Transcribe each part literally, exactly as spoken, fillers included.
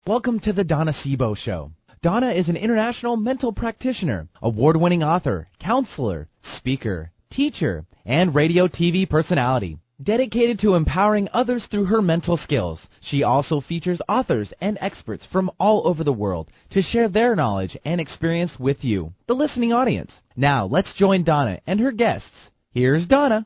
Welcome to the Donna Sebo Show. Donna is an international mental practitioner, award-winning author, counselor, speaker, teacher, and radio T V personality. Dedicated to empowering others through her mental skills, she also features authors and experts from all over the world to share their knowledge and experience with you, the listening audience. Now, let's join Donna and her guests. Here's Donna.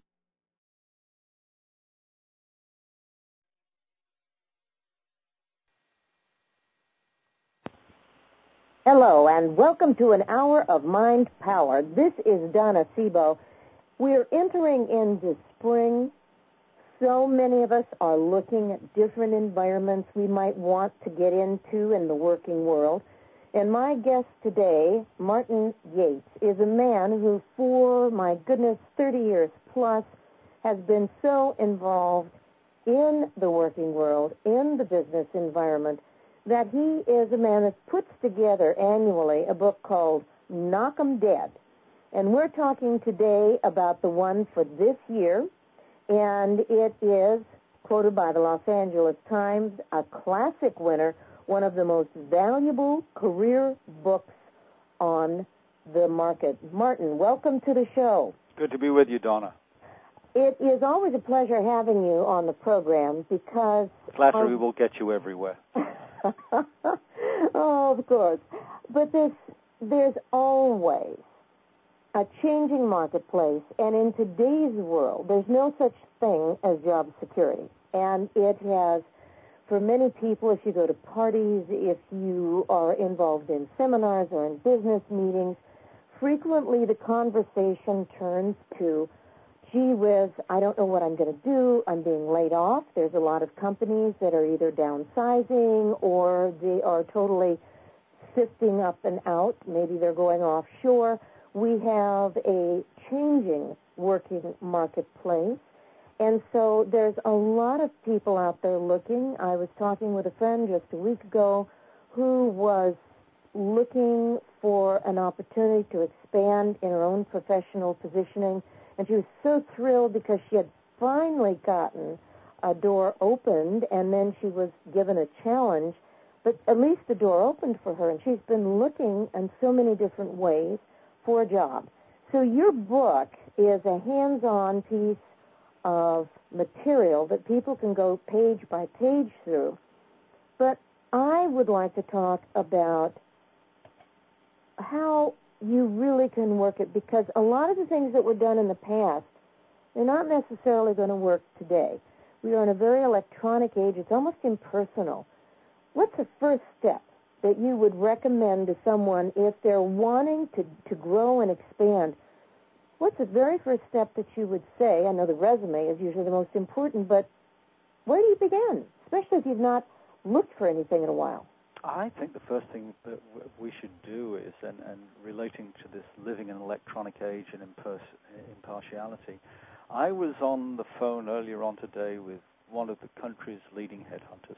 Hello, and welcome to an hour of Mind Power. This is Donna Sebo. We're entering into spring. So many of us are looking at different environments we might want to get into in the working world. And my guest today, Martin Yates, is a man who for, my goodness, thirty years plus, has been so involved in the working world, in the business environment, that he is a man that puts together annually a book called Knock 'em Dead. And we're talking today about the one for this year, and it is, quoted by the Los Angeles Times, a classic winner, one of the most valuable career books on the market. Martin, welcome to the show. Good to be with you, Donna. It is always a pleasure having you on the program because... Flattery will get you everywhere. Oh, of course. But there's, there's always a changing marketplace, and in today's world, there's no such thing as job security. And it has, for many people, if you go to parties, if you are involved in seminars or in business meetings, frequently the conversation turns to, gee whiz, I don't know what I'm going to do. I'm being laid off. There's a lot of companies that are either downsizing or they are totally sifting up and out. Maybe they're going offshore. We have a changing working marketplace. And so there's a lot of people out there looking. I was talking with a friend just a week ago who was looking for an opportunity to expand in her own professional positioning. And she was so thrilled because she had finally gotten a door opened, and then she was given a challenge. But at least the door opened for her, and she's been looking in so many different ways for a job. So your book is a hands-on piece of material that people can go page by page through. But I would like to talk about how you really can work it, because a lot of the things that were done in the past, they're not necessarily going to work today. We are in a very electronic age. It's almost impersonal. What's the first step that you would recommend to someone if they're wanting to, to grow and expand? What's the very first step that you would say? I know the resume is usually the most important, but where do you begin, especially if you've not looked for anything in a while? I think the first thing that we should do is, and, and relating to this living in an electronic age and impers- impartiality, I was on the phone earlier on today with one of the country's leading headhunters.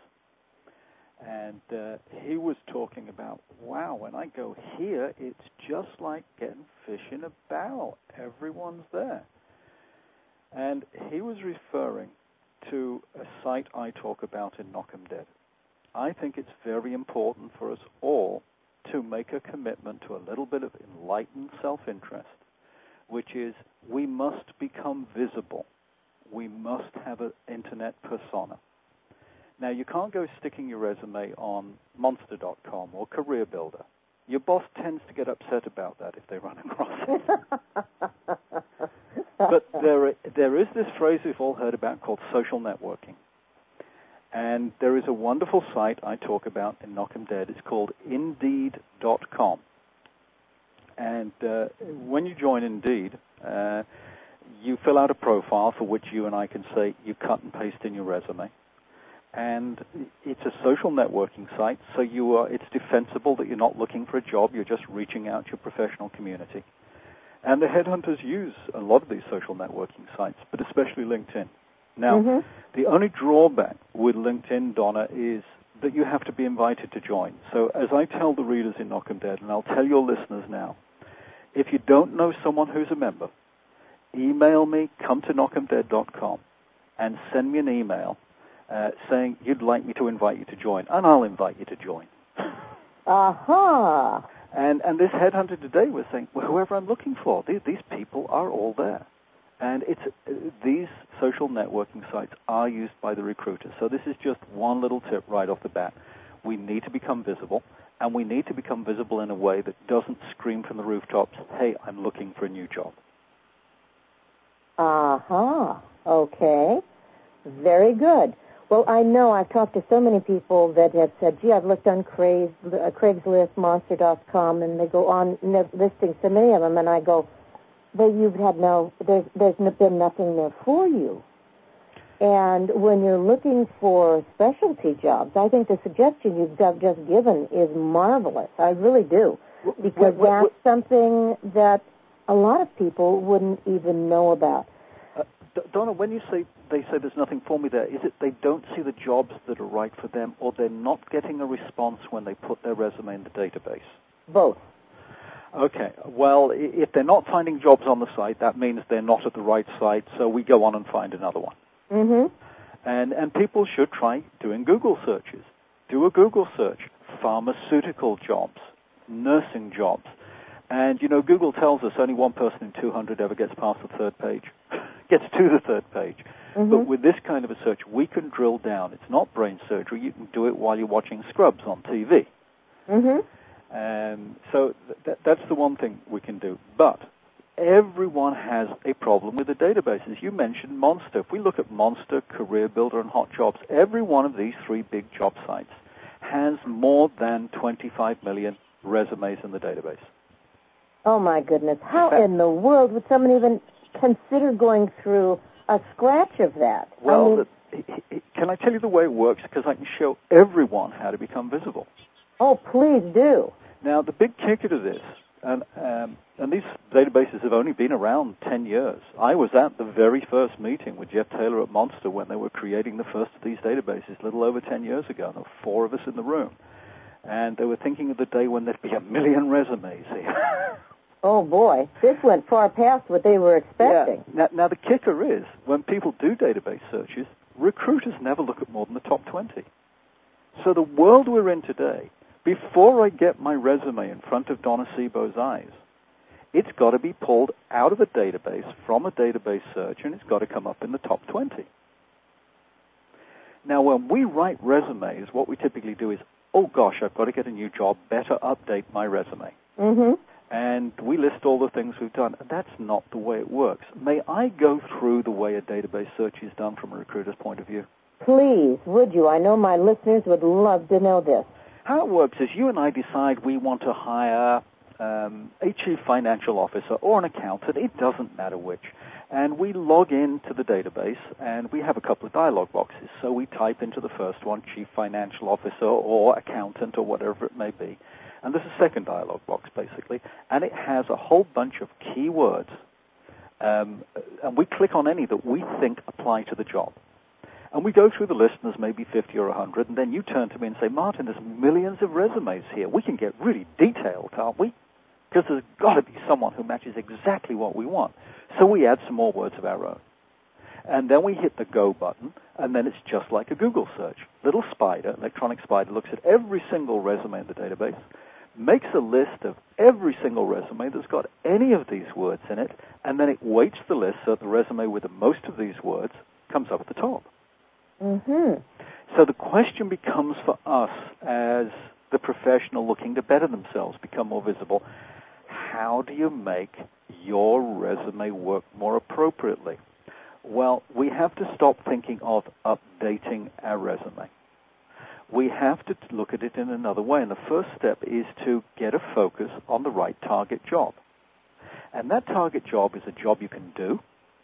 And uh, he was talking about, wow, when I go here, it's just like getting fish in a barrel. Everyone's there. And he was referring to a site I talk about in Knock 'em Dead. I think it's very important for us all to make a commitment to a little bit of enlightened self-interest, which is we must become visible. We must have an internet persona. Now, you can't go sticking your resume on monster dot com or Career Builder. Your boss tends to get upset about that if they run across it. But there, there is this phrase we've all heard about called social networking. And there is a wonderful site I talk about in Knock 'em Dead. It's called indeed dot com. And uh, when you join Indeed, uh, you fill out a profile for which you and I can say you cut and paste in your resume. And it's a social networking site, so you are, it's defensible that you're not looking for a job. You're just reaching out to your professional community. And the headhunters use a lot of these social networking sites, but especially LinkedIn. Now, mm-hmm. the only drawback with LinkedIn, Donna, is that you have to be invited to join. So as I tell the readers in Knock 'em Dead, and I'll tell your listeners now, if you don't know someone who's a member, email me, come to knock em dead dot com, and send me an email, uh, saying you'd like me to invite you to join, and I'll invite you to join. Aha! And and this headhunter today was saying, well, whoever I'm looking for, these, these people are all there. And it's uh, these social networking sites are used by the recruiters. So this is just one little tip right off the bat. We need to become visible, and we need to become visible in a way that doesn't scream from the rooftops, hey, I'm looking for a new job. Aha. Okay. Very good. Well, I know I've talked to so many people that have said, gee, I've looked on Craigs, uh, Craigslist, Monster dot com, and they go on listing so many of them, and I go, but you've had no, there's, there's been nothing there for you. And when you're looking for specialty jobs, I think the suggestion you've just given is marvelous. I really do. Because what, what, what, that's something that a lot of people wouldn't even know about. Uh, Donna, when you say they say there's nothing for me there, is it they don't see the jobs that are right for them, or they're not getting a response when they put their resume in the database? Both. Okay. Well, if they're not finding jobs on the site, that means they're not at the right site, so we go on and find another one. Mm-hmm. And and people should try doing Google searches. Do a Google search. Pharmaceutical jobs, nursing jobs. And, you know, Google tells us only one person in two hundred ever gets past the third page, gets to the third page. Mm-hmm. But with this kind of a search, we can drill down. It's not brain surgery. You can do it while you're watching Scrubs on T V. Mm-hmm. Um, so th- that's the one thing we can do. But everyone has a problem with the databases. You mentioned Monster. If we look at Monster, Career Builder, and Hot Jobs, every one of these three big job sites has more than twenty-five million resumes in the database. Oh, my goodness. How in the world would someone even consider going through a scratch of that? Well, I mean, the, can I tell you the way it works? Because I can show everyone how to become visible. Oh, please do. Now, the big kicker to this, and, um, and these databases have only been around ten years. I was at the very first meeting with Jeff Taylor at Monster when they were creating the first of these databases a little over ten years ago. There were four of us in the room. And they were thinking of the day when there'd be a million resumes here. Oh, boy. This went far past what they were expecting. Yeah. Now, now, the kicker is, when people do database searches, recruiters never look at more than the top twenty. So the world we're in today, before I get my resume in front of Donna Seebo's eyes, it's got to be pulled out of a database from a database search, and it's got to come up in the top twenty. Now, when we write resumes, what we typically do is, oh, gosh, I've got to get a new job, better update my resume. Mm-hmm. And we list all the things we've done. That's not the way it works. May I go through the way a database search is done from a recruiter's point of view? Please, would you? I know my listeners would love to know this. How it works is you and I decide we want to hire um, a chief financial officer or an accountant. It doesn't matter which. And we log into the database, and we have a couple of dialog boxes. So we type into the first one, chief financial officer or accountant or whatever it may be. And there's a second dialog box, basically, and it has a whole bunch of keywords. Um, and we click on any that we think apply to the job. And we go through the list, and there's maybe fifty or one hundred, and then you turn to me and say, Martin, there's millions of resumes here. We can get really detailed, can't we? Because there's got to be someone who matches exactly what we want. So we add some more words of our own. And then we hit the go button, and then it's just like a Google search. Little Spider, electronic spider, looks at every single resume in the database, makes a list of every single resume that's got any of these words in it, and then it weights the list so that the resume with the most of these words comes up at the top. Mm-hmm. So the question becomes for us as the professional looking to better themselves, become more visible, how do you make your resume work more appropriately? Well, we have to stop thinking of updating our resume. We have to look at it in another way, and the first step is to get a focus on the right target job. And that target job is a job you can do,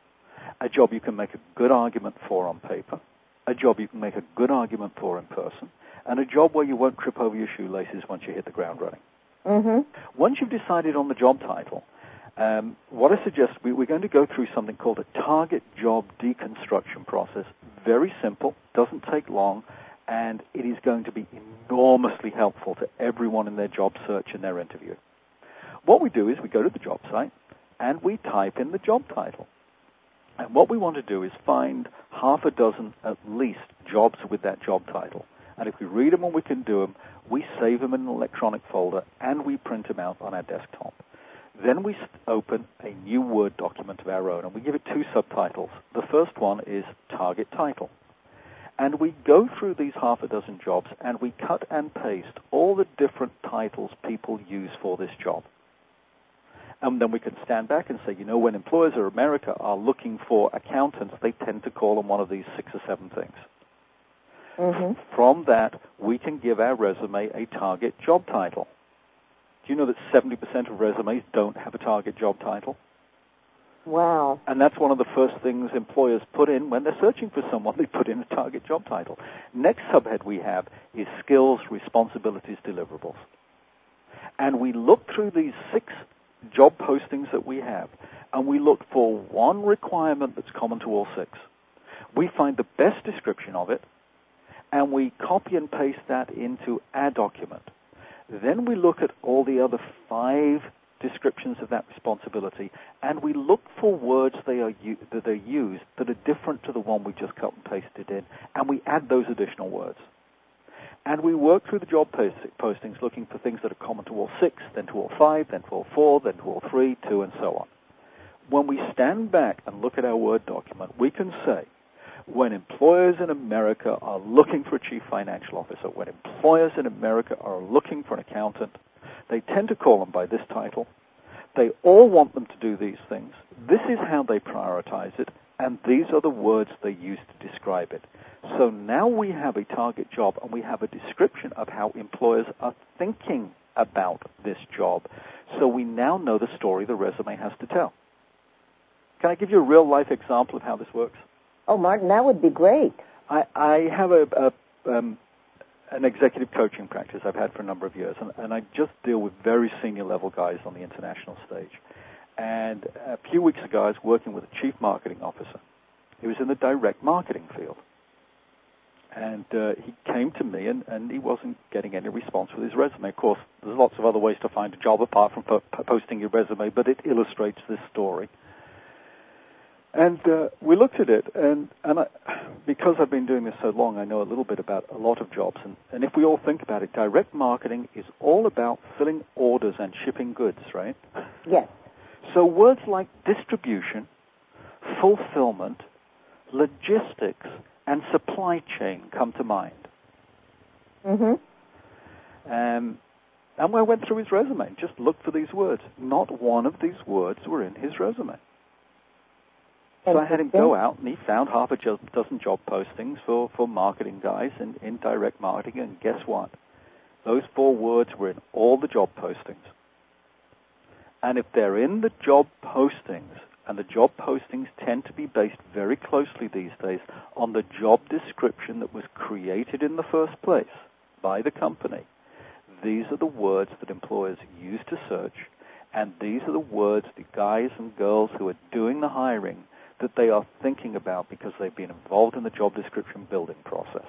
a job you can make a good argument for on paper, a job you can make a good argument for in person, and a job where you won't trip over your shoelaces once you hit the ground running. Mm-hmm. Once you've decided on the job title, um, what I suggest, we, we're going to go through something called a target job deconstruction process. Very simple, doesn't take long, and it is going to be enormously helpful to everyone in their job search and their interview. What we do is we go to the job site, and we type in the job title. And what we want to do is find half a dozen at least jobs with that job title. And if we read them and we can do them, we save them in an electronic folder and we print them out on our desktop. Then we open a new Word document of our own, and we give it two subtitles. The first one is Target Title. And we go through these half a dozen jobs, and we cut and paste all the different titles people use for this job. And then we can stand back and say, you know, when employers in America are looking for accountants, they tend to call them one of these six or seven things. Mm-hmm. From that, we can give our resume a target job title. Do you know that seventy percent of resumes don't have a target job title? Wow. And that's one of the first things employers put in when they're searching for someone. They put in a target job title. Next subhead we have is skills, responsibilities, deliverables. And we look through these six job postings that we have, and we look for one requirement that's common to all six. We find the best description of it, and we copy and paste that into our document. Then we look at all the other five descriptions of that responsibility, and we look for words they are u- that are used that are different to the one we just cut and pasted in, and we add those additional words. And we work through the job post- postings looking for things that are common to all six, then to all five, then to all four, then to all three, two, and so on. When we stand back and look at our Word document, we can say, when employers in America are looking for a chief financial officer, when employers in America are looking for an accountant, they tend to call them by this title. They all want them to do these things. This is how they prioritize it, and these are the words they use to describe it. So now we have a target job, and we have a description of how employers are thinking about this job. So we now know the story the resume has to tell. Can I give you a real-life example of how this works? Oh, Martin, that would be great. I, I have a, a um, an executive coaching practice I've had for a number of years, and, and I just deal with very senior-level guys on the international stage. And a few weeks ago, I was working with a chief marketing officer. He was in the direct marketing field. And uh, he came to me, and, and he wasn't getting any response with his resume. Of course, there's lots of other ways to find a job apart from po- posting your resume, but it illustrates this story. And uh, we looked at it, and, and I, because I've been doing this so long, I know a little bit about a lot of jobs. And, and if we all think about it, direct marketing is all about filling orders and shipping goods, right? Yes. So words like distribution, fulfillment, logistics, and supply chain come to mind. Mm-hmm. Um, and I went through his resume and just looked for these words. Not one of these words were in his resume. So I had him go out, and he found half a dozen job postings for, for marketing guys in, in direct marketing, and guess what? Those four words were in all the job postings. And if they're in the job postings, and the job postings tend to be based very closely these days on the job description that was created in the first place by the company, these are the words that employers use to search, and these are the words the guys and girls who are doing the hiring that they are thinking about because they've been involved in the job description building process.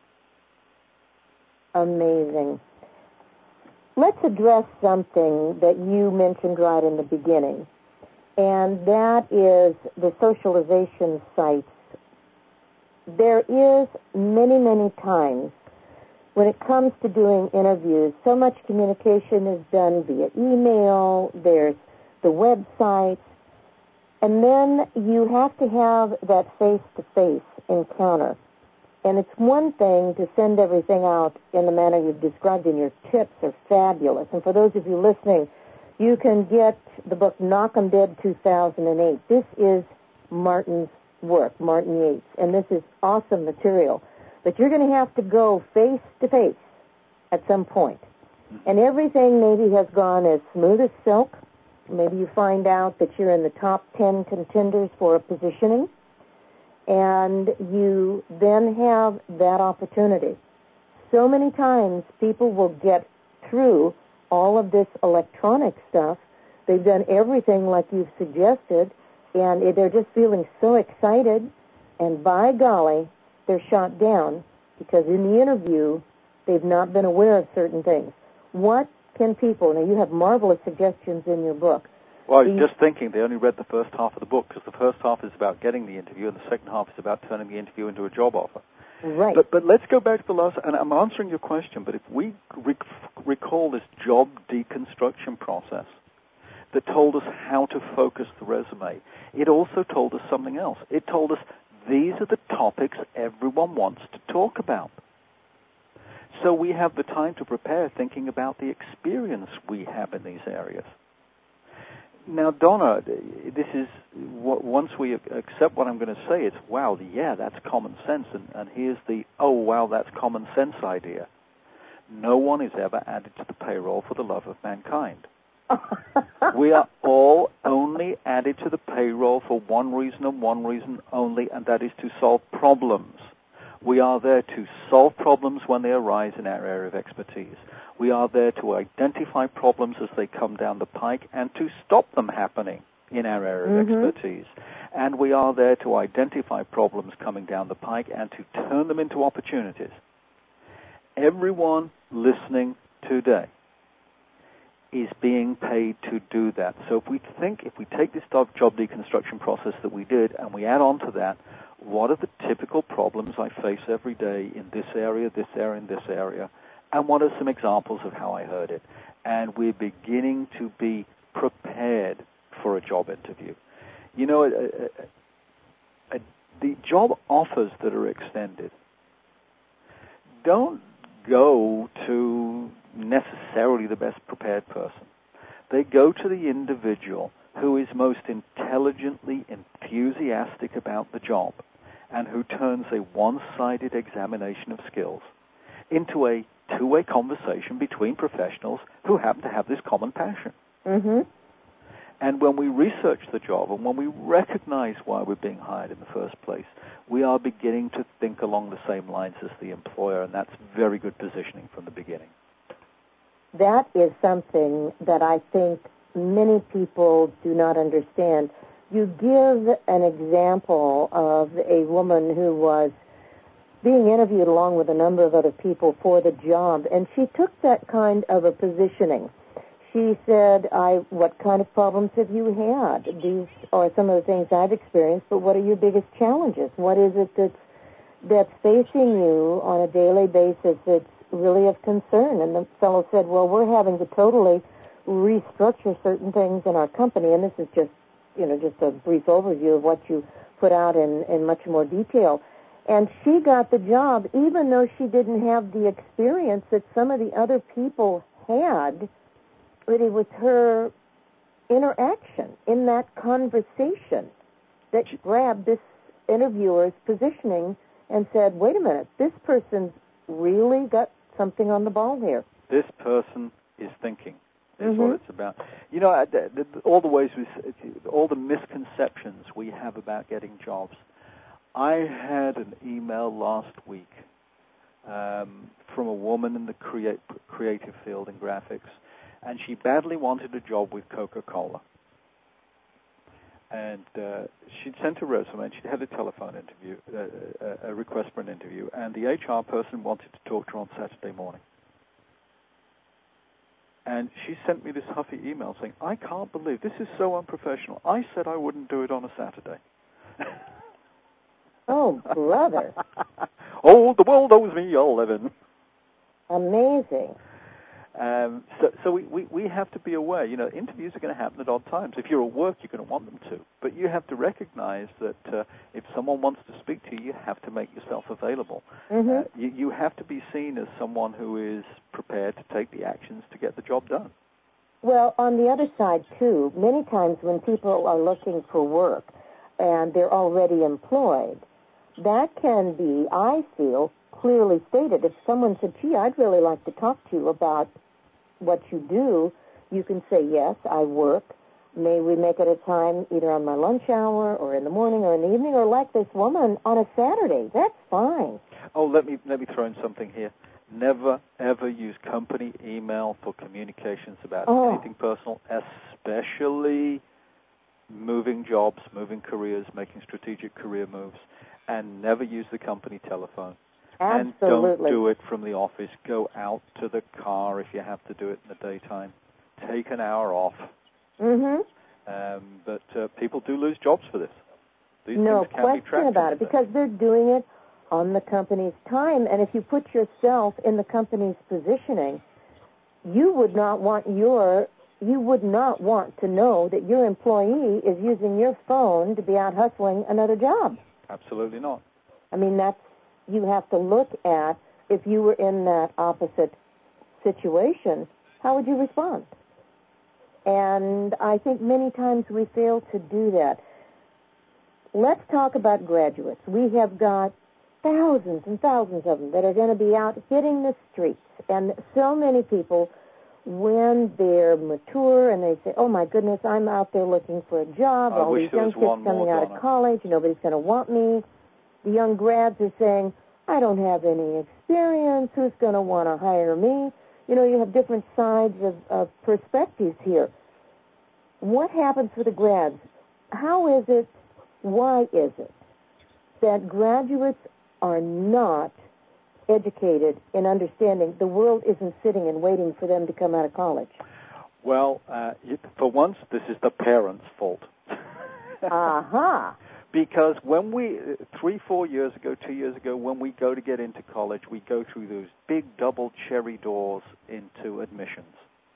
Amazing. Let's address something that you mentioned right in the beginning, and that is the socialization sites. There is many, many times when it comes to doing interviews, so much communication is done via email, there's the websites, and then you have to have that face-to-face encounter. And it's one thing to send everything out in the manner you've described, and your tips are fabulous. And for those of you listening, you can get the book Knock 'em Dead two thousand eight. This is Martin's work, Martin Yates, and this is awesome material. But you're going to have to go face-to-face at some point. And everything maybe has gone as smooth as silk. Maybe you find out that you're in the top ten contenders for a positioning, and you then have that opportunity. So many times people will get through all of this electronic stuff. They've done everything like you've suggested, and they're just feeling so excited, and by golly, they're shot down because in the interview they've not been aware of certain things. What can people, now you have marvelous suggestions in your book, Well, I was just thinking they only read the first half of the book, because the first half is about getting the interview, and the second half is about turning the interview into a job offer. Right. But, but let's go back to the last, and I'm answering your question, but if we rec- recall this job deconstruction process that told us how to focus the resume, it also told us something else. It told us these are the topics everyone wants to talk about. So we have the time to prepare thinking about the experience we have in these areas. Now, Donna, this is, once we accept what I'm going to say, it's, wow, yeah, that's common sense, and, and here's the, oh, wow, that's common sense idea. No one is ever added to the payroll for the love of mankind. We are all only added to the payroll for one reason and one reason only, and that is to solve problems. We are there to solve problems when they arise in our area of expertise. We are there to identify problems as they come down the pike and to stop them happening in our area of mm-hmm. expertise. And we are there to identify problems coming down the pike and to turn them into opportunities. Everyone listening today is being paid to do that. So if we think, if we take this job deconstruction process that we did and we add on to that, what are the typical problems I face every day in this area, this area, and this area? And what are some examples of how I heard it? And we're beginning to be prepared for a job interview. You know, a, a, a, the job offers that are extended don't go to necessarily the best prepared person. They go to the individual who is most intelligently enthusiastic about the job and who turns a one-sided examination of skills into a two-way conversation between professionals who happen to have this common passion. Mm-hmm. And when we research the job and when we recognize why we're being hired in the first place, we are beginning to think along the same lines as the employer, and that's very good positioning from the beginning. That is something that I think many people do not understand. You give an example of a woman who was being interviewed along with a number of other people for the job, and she took that kind of a positioning. She said, "I, what kind of problems have you had? These are some of the things I've experienced, but what are your biggest challenges? What is it that's, that's facing you on a daily basis that's really of concern?" And the fellow said, "Well, we're having to totally restructure certain things in our company," and this is just, you know, just a brief overview of what you put out in, in much more detail. And she got the job even though she didn't have the experience that some of the other people had, but it was her interaction in that conversation that grabbed this interviewer's positioning and said, wait a minute, this person's really got something on the ball here. This person is thinking, is mm-hmm. what it's about. You know, the, the, all the ways, we, all the misconceptions we have about getting jobs. I had an email last week um, from a woman in the create, creative field in graphics, and she badly wanted a job with Coca-Cola. And uh, she'd sent a resume, and she'd had a telephone interview, uh, a request for an interview, and the H R person wanted to talk to her on Saturday morning. And she sent me this huffy email saying, I can't believe, this is so unprofessional. I said I wouldn't do it on a Saturday. Oh, brother. Oh, the world owes me eleven. Amazing. Um, so so we, we, we have to be aware, you know, interviews are going to happen at odd times. If you're at work, you're going to want them to. But you have to recognize that uh, if someone wants to speak to you, you have to make yourself available. Mm-hmm. Uh, you, you have to be seen as someone who is prepared to take the actions to get the job done. Well, on the other side, too, many times when people are looking for work and they're already employed, that can be, I feel, clearly stated. If someone said, gee, I'd really like to talk to you about what you do, you can say, yes, I work. May we make it a time either on my lunch hour or in the morning or in the evening, or like this woman on a Saturday. That's fine. Oh, let me let me throw in something here. Never, ever use company email for communications about oh. anything personal, especially moving jobs, moving careers, making strategic career moves, and never use the company telephone. Absolutely. And don't do it from the office. Go out to the car if you have to do it in the daytime. Take an hour off. Mm-hmm. Um, but uh, people do lose jobs for this. These no things can be question about it, because they're doing it on the company's time. And if you put yourself in the company's positioning, you would not want your you would not want to know that your employee is using your phone to be out hustling another job. Absolutely not. I mean, that's, you have to look at, if you were in that opposite situation, how would you respond? And I think many times we fail to do that. Let's talk about graduates. We have got thousands and thousands of them that are going to be out hitting the streets. And so many people, when they're mature and they say, oh, my goodness, I'm out there looking for a job. I All wish these there young was kids one coming more, out Donna. of college, nobody's going to want me. The young grads are saying, I don't have any experience. Who's going to want to hire me? You know, you have different sides of, of perspectives here. What happens with the grads? How is it, why is it that graduates are not educated in understanding the world isn't sitting and waiting for them to come out of college? Well, uh, it, for once, this is the parents' fault. Aha. Uh-huh. Because when we, three, four years ago, two years ago, when we go to get into college, we go through those big double cherry doors into admissions.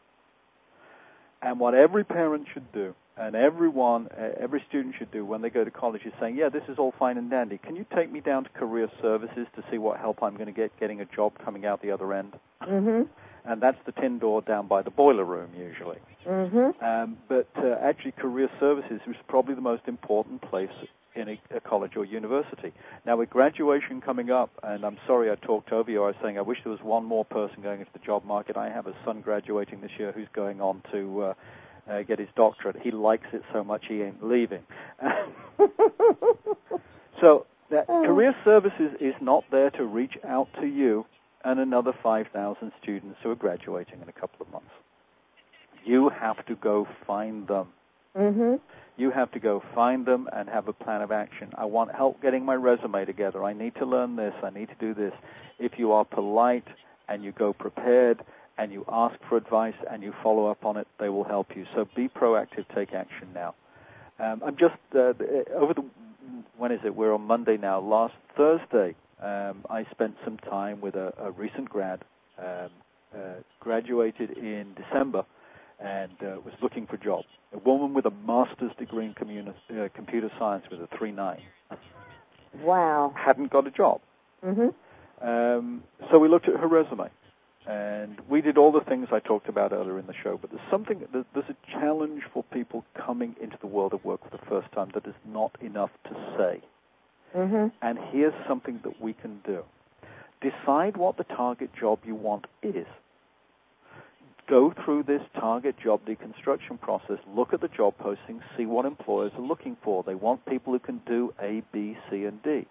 And what every parent should do, and everyone, every student should do when they go to college is saying, yeah, this is all fine and dandy. Can you take me down to career services to see what help I'm going to get getting a job coming out the other end? Mm-hmm. And that's the tin door down by the boiler room, usually. Mm-hmm. Um, but uh, actually, career services is probably the most important place in a, a college or university. Now, with graduation coming up, and I'm sorry I talked over you, I was saying I wish there was one more person going into the job market. I have a son graduating this year who's going on to uh, uh, get his doctorate. He likes it so much he ain't leaving. So that career services is not there to reach out to you and another five thousand students who are graduating in a couple of months. You have to go find them. Mm-hmm. You have to go find them and have a plan of action. I want help getting my resume together. I need to learn this. I need to do this. If you are polite and you go prepared and you ask for advice and you follow up on it, they will help you. So be proactive. Take action now. Um, I'm just, uh, over the, when is it? We're on Monday now. Last Thursday, um, I spent some time with a, a recent grad, um, uh, graduated in December, and uh, was looking for a job. A woman with a master's degree in communi- uh, computer science with a three point nine. Wow. Hadn't got a job. Mm-hmm. Um, so we looked at her resume, and we did all the things I talked about earlier in the show, but there's something, there's a challenge for people coming into the world of work for the first time that is not enough to say. Mm-hmm. And here's something that we can do. Decide what the target job you want is. Go through this target job deconstruction process, look at the job postings, see what employers are looking for. They want people who can do A, B, C, and D.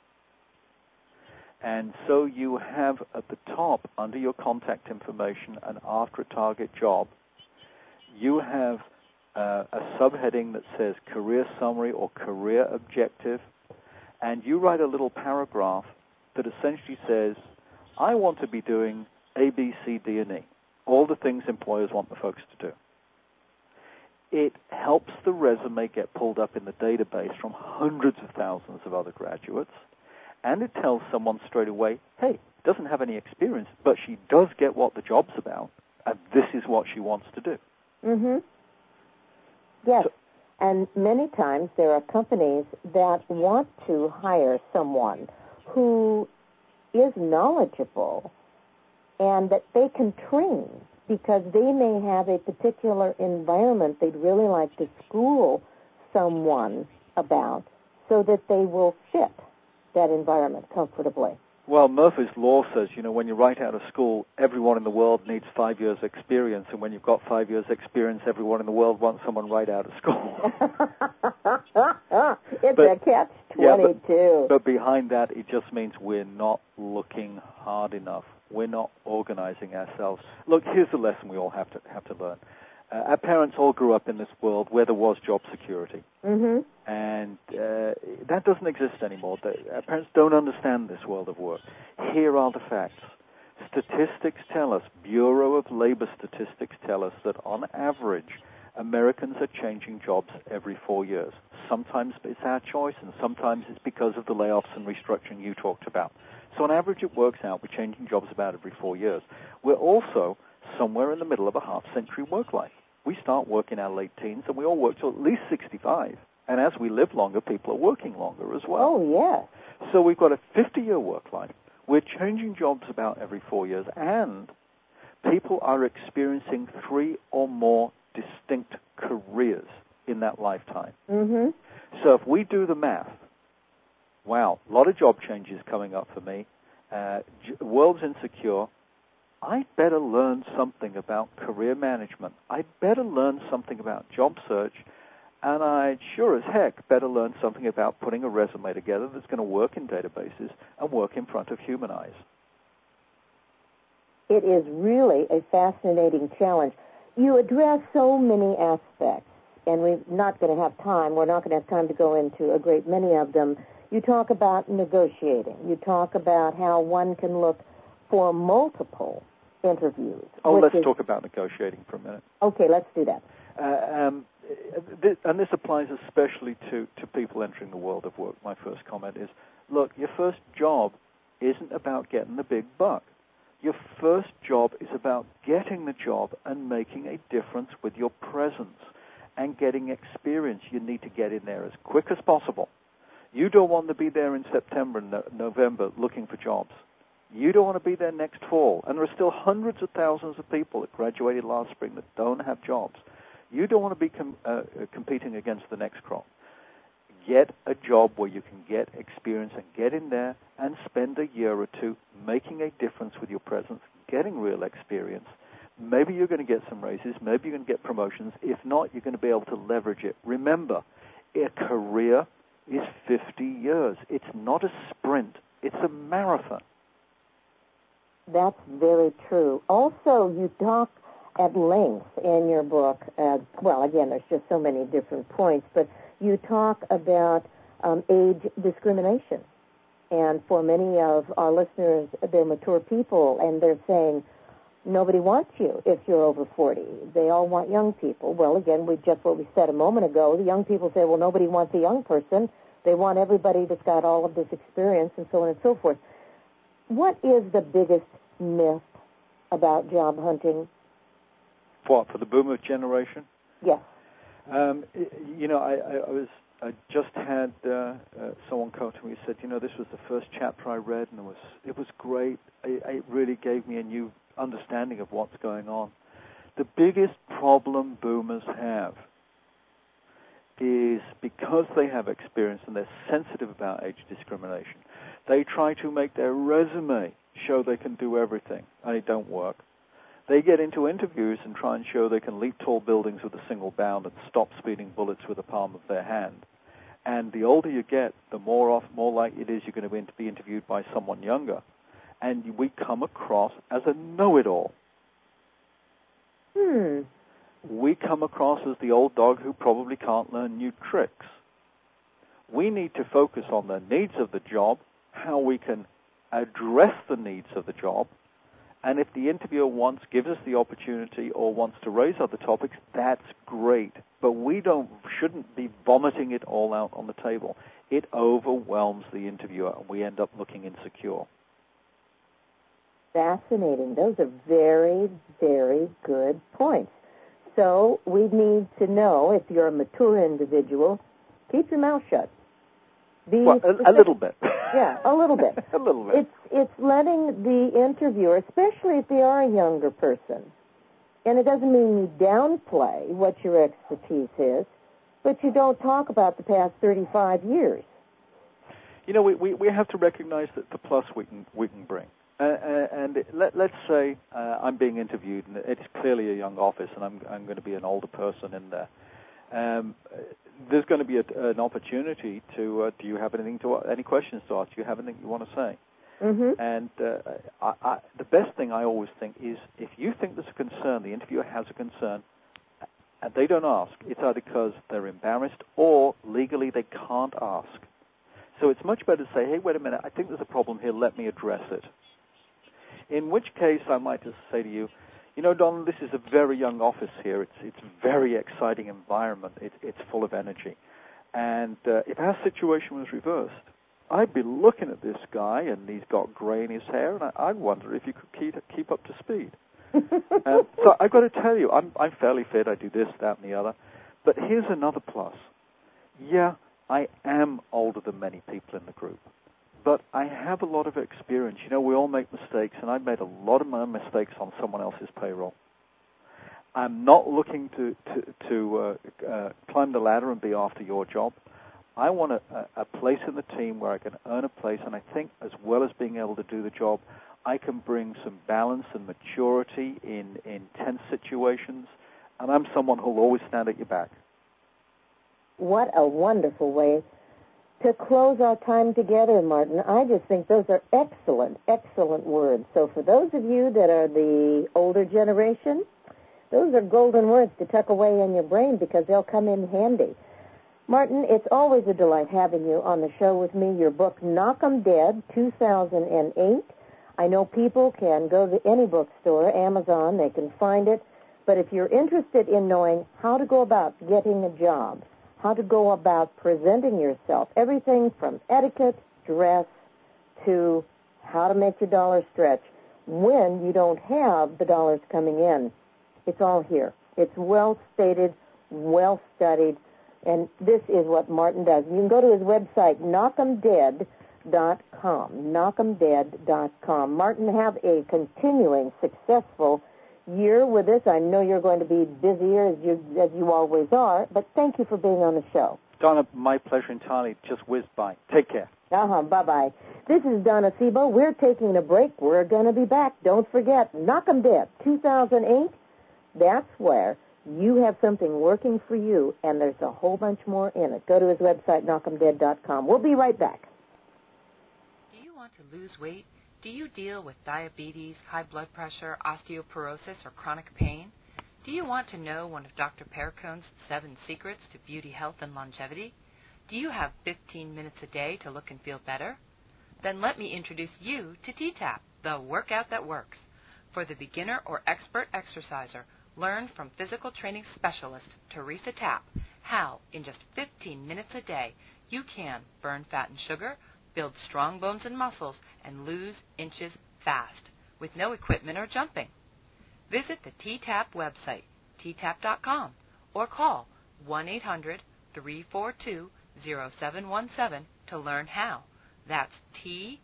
And so you have at the top, under your contact information and after a target job, you have uh, a subheading that says career summary or career objective, and you write a little paragraph that essentially says, I want to be doing A, B, C, D, and E. All the things employers want the folks to do. It helps the resume get pulled up in the database from hundreds of thousands of other graduates, and it tells someone straight away, hey, doesn't have any experience, but she does get what the job's about, and this is what she wants to do. Mm-hmm. Yes, So, and many times there are companies that want to hire someone who is knowledgeable and that they can train, because they may have a particular environment they'd really like to school someone about so that they will fit that environment comfortably. Well, Murphy's Law says, you know, when you're right out of school, everyone in the world needs five years' experience, and when you've got five years' experience, everyone in the world wants someone right out of school. It's but, a catch twenty-two. Yeah, but, but behind that, it just means we're not looking hard enough. We're not organizing ourselves. Look, here's the lesson we all have to have to learn. Uh, our parents all grew up in this world where there was job security. Mm-hmm. And uh, that doesn't exist anymore. The, our parents don't understand this world of work. Here are the facts. Statistics tell us, Bureau of Labor Statistics tell us that on average, Americans are changing jobs every four years. Sometimes it's our choice, and sometimes it's because of the layoffs and restructuring you talked about. So on average, it works out. We're changing jobs about every four years. We're also somewhere in the middle of a half-century work life. We start work in our late teens, and we all work till at least sixty-five. And as we live longer, people are working longer as well. Oh, yes. So we've got a fifty-year work life. We're changing jobs about every four years, and people are experiencing three or more distinct careers in that lifetime. Mm-hmm. So if we do the math, wow, a lot of job changes coming up for me. Uh, j- world's insecure. I'd better learn something about career management. I'd better learn something about job search. And I'd sure as heck better learn something about putting a resume together that's going to work in databases and work in front of human eyes. It is really a fascinating challenge. You address so many aspects, and we're not going to have time. We're not going to have time to go into a great many of them. You talk about negotiating. You talk about how one can look for multiple interviews. Oh, let's is... talk about negotiating for a minute. Okay, let's do that. Uh, um, th- and this applies especially to, to people entering the world of work. My first comment is, look, your first job isn't about getting the big buck. Your first job is about getting the job and making a difference with your presence and getting experience. You need to get in there as quick as possible. You don't want to be there in September and no- November looking for jobs. You don't want to be there next fall. And there are still hundreds of thousands of people that graduated last spring that don't have jobs. You don't want to be com- uh, competing against the next crop. Get a job where you can get experience and get in there and spend a year or two making a difference with your presence, getting real experience. Maybe you're going to get some raises. Maybe you're going to get promotions. If not, you're going to be able to leverage it. Remember, a career is fifty years. It's not a sprint. It's a marathon. That's very true. Also, you talk at length in your book, uh, well, again, there's just so many different points, but you talk about um, age discrimination. And for many of our listeners, they're mature people, and they're saying, nobody wants you if you're over forty. They all want young people. Well, again, we just what we said a moment ago. The young people say, well, nobody wants a young person. They want everybody that's got all of this experience and so on and so forth. What is the biggest myth about job hunting? What, for the boomer generation? Yes. Um, you know, I, I, I was I just had uh, uh, someone come to me and said, you know, this was the first chapter I read, and it was it was great. It, it really gave me a new understanding of what's going on. The biggest problem boomers have is because they have experience and they're sensitive about age discrimination, they try to make their resume show they can do everything, and it don't work. They get into interviews and try and show they can leap tall buildings with a single bound and stop speeding bullets with the palm of their hand. And the older you get, the more off, more likely it is you're going to be interviewed by someone younger. And we come across as a know-it-all. Hmm. We come across as the old dog who probably can't learn new tricks. We need to focus on the needs of the job, how we can address the needs of the job, and if the interviewer wants, gives us the opportunity or wants to raise other topics, that's great. But we don't shouldn't be vomiting it all out on the table. It overwhelms the interviewer, and we end up looking insecure. Fascinating. Those are very, very good points. So we need to know, if you're a mature individual, keep your mouth shut. Be well, a, a little bit. Yeah, a little bit. a little bit. It's it's letting the interviewer, especially if they are a younger person, and it doesn't mean you downplay what your expertise is, but you don't talk about the past thirty-five years. You know, we, we, we have to recognize that the plus we can we can bring. Uh, uh, and let, let's say uh, I'm being interviewed, and it's clearly a young office, and I'm I'm going to be an older person in there. Um, there's going to be a, an opportunity to, uh, do you have anything to, any questions to ask? Do you have anything you want to say? Mm-hmm. And uh, I, I, the best thing I always think is if you think there's a concern, the interviewer has a concern, and they don't ask, it's either because they're embarrassed or legally they can't ask. So it's much better to say, hey, wait a minute, I think there's a problem here, let me address it. In which case I might just say to you, You know, Don, this is a very young office here. It's it's a very exciting environment. It, it's full of energy. And uh, if our situation was reversed, I'd be looking at this guy, and he's got gray in his hair, and I, I'd wonder if he could keep, keep up to speed. uh, so I've got to tell you, I'm, I'm fairly fit. I do this, that, and the other. But here's another plus. Yeah, I am older than many people in the group, but I have a lot of experience. You know, we all make mistakes, and I've made a lot of my mistakes on someone else's payroll. I'm not looking to to, to uh, uh, climb the ladder and be after your job. I want a, a place in the team where I can earn a place, and I think as well as being able to do the job, I can bring some balance and maturity in, in tense situations, and I'm someone who'll always stand at your back. What a wonderful way to close our time together, Martin. I just think those are excellent, excellent words. So for those of you that are the older generation, those are golden words to tuck away in your brain because they'll come in handy. Martin, it's always a delight having you on the show with me. Your book, Knock 'em Dead, two thousand eight. I know people can go to any bookstore, Amazon, they can find it. But if you're interested in knowing how to go about getting a job, how to go about presenting yourself, everything from etiquette, dress, to how to make your dollar stretch when you don't have the dollars coming in, it's all here. It's well stated, well studied, and this is what Martin does. You can go to his website, knock em dead dot com, knock em dead dot com. Martin, have a continuing successful year with us. I know you're going to be busier as you as you always are, but thank you for being on the show. Donna, my pleasure entirely. Just whizzed by. Take care. Uh-huh, bye-bye. This is Donna Sebo. We're taking a break. We're going to be back. Don't forget, Knock 'em Dead, two thousand eight. That's where you have something working for you, and there's a whole bunch more in it. Go to his website, knock em dead dot com. We'll be right back. Do you want to lose weight? Do you deal with diabetes, high blood pressure, osteoporosis, or chronic pain? Do you want to know one of Doctor Perricone's seven secrets to beauty, health, and longevity? Do you have fifteen minutes a day to look and feel better? Then let me introduce you to T TAP, the workout that works. For the beginner or expert exerciser, learn from physical training specialist Teresa Tapp how, in just fifteen minutes a day, you can burn fat and sugar, build strong bones and muscles, and lose inches fast with no equipment or jumping. Visit the T TAP website, T tap dot com, or call one eight hundred, three four two, zero seven one seven to learn how. That's T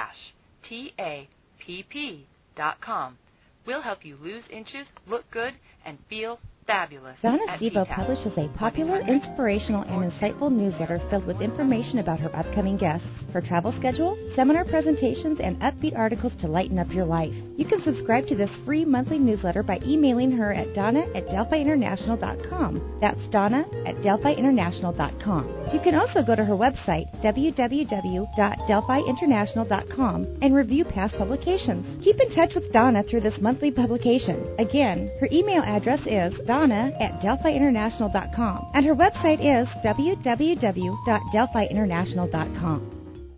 T A P P dot com. We'll help you lose inches, look good, and feel fabulous. Donna Sebo publishes a popular, inspirational, and insightful newsletter filled with information about her upcoming guests, her travel schedule, seminar presentations, and upbeat articles to lighten up your life. You can subscribe to this free monthly newsletter by emailing her at donna at delphi international dot com. That's Donna at delphi international dot com. You can also go to her website, w w w dot delphi international dot com, and review past publications. Keep in touch with Donna through this monthly publication. Again, her email address is donna at delphi international dot com, and her website is w w w dot delphi international dot com.